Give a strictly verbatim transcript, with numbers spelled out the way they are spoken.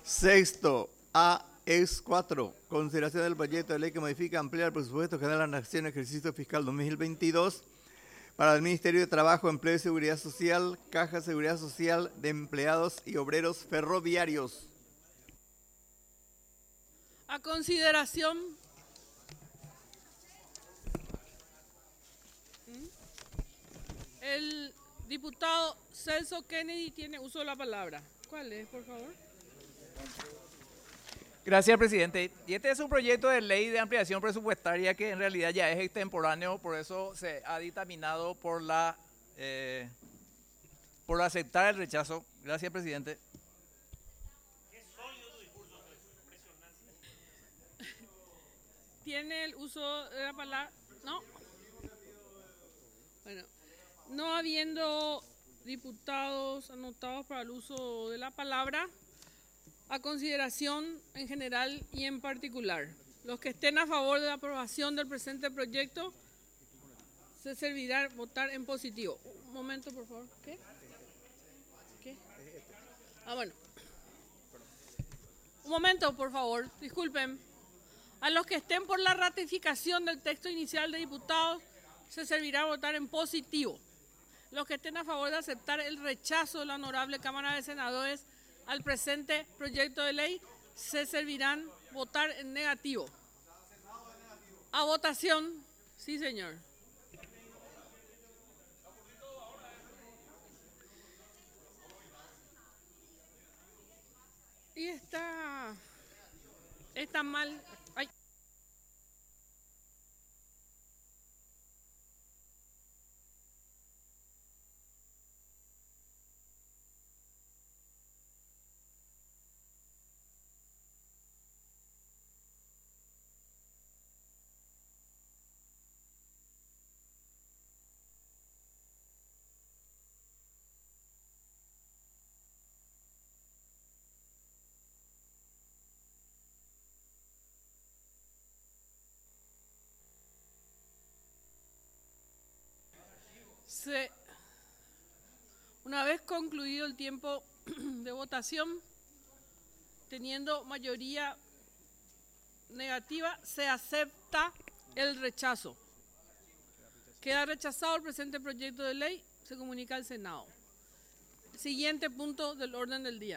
Sexto, A es cuatro. Consideración del proyecto de ley que modifica, amplía el presupuesto general de la Nación ejercicio fiscal dos mil veintidós para el Ministerio de Trabajo, Empleo y Seguridad Social, Caja de Seguridad Social de Empleados y Obreros Ferroviarios. A consideración el diputado Celso Kennedy tiene uso de la palabra. ¿Cuál es, por favor? Gracias, presidente. Y este es un proyecto de ley de ampliación presupuestaria que en realidad ya es extemporáneo, por eso se ha dictaminado por la eh, por aceptar el rechazo. Gracias, presidente. ¿Tiene el uso de la palabra? No. Bueno, no habiendo diputados anotados para el uso de la palabra, a consideración en general y en particular, los que estén a favor de la aprobación del presente proyecto, se servirá votar en positivo. Un momento, por favor. ¿Qué? ¿Qué? Ah, bueno. Un momento, por favor. Disculpen. A los que estén por la ratificación del texto inicial de diputados, se servirá votar en positivo. Los que estén a favor de aceptar el rechazo de la Honorable Cámara de Senadores al presente proyecto de ley, se servirán votar en negativo. A votación, sí, señor. Y está, está mal. Ay. Se, una vez concluido el tiempo de votación, teniendo mayoría negativa, se acepta el rechazo. Queda rechazado el presente proyecto de ley, se comunica al Senado. Siguiente punto del orden del día.